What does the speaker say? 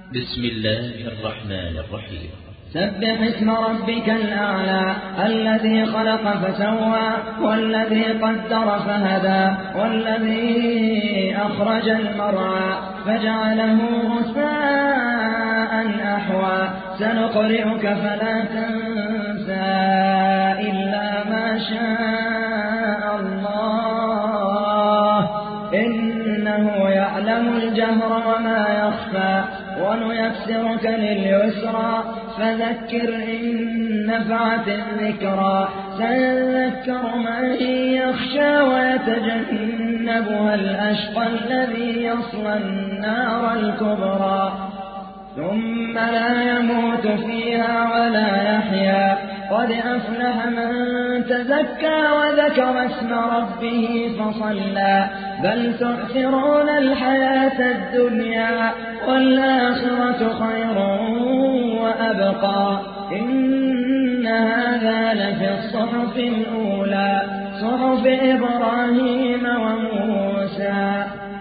بسم الله الرحمن الرحيم. سبح اسم ربك الأعلى الذي خلق فسوى والذي قدر فهدى والذي أخرج المرعى فجعله غثاء أحوى سنقرئك فلا تنسى إلا ما شاء الله إنه يعلم الجهر وما يخفى ونيسرك لليسرى فذكر إن نفعت الذكرى سيذكر من يخشى ويتجنبها الأشقى الذي يصلى النار الكبرى ثم لا يموت فيها ولا يحيا قد أفلح من تزكى وذكر اسم ربه فصلى بل تؤثرون الحياة الدنيا والآخرة خير وأبقى إن هذا لفي الصحف الأولى صحف إبراهيم وموسى.